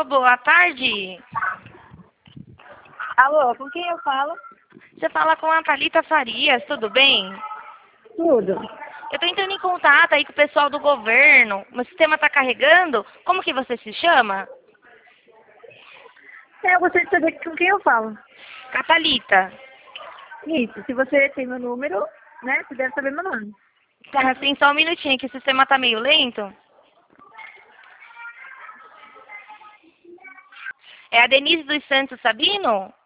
boa tarde. Alô, com quem eu falo? Você fala com a Thalita Farias, tudo bem? Tudo. Eu tô entrando em contato aí com o pessoal do governo. Meu sistema tá carregando. Como que você se chama? Eu gostaria de saber com quem eu falo. Catalita. Isso, se você tem meu número, né, você deve saber meu nome. Tá, assim, só um minutinho, que o sistema tá meio lento. É a Denise dos Santos Sabino?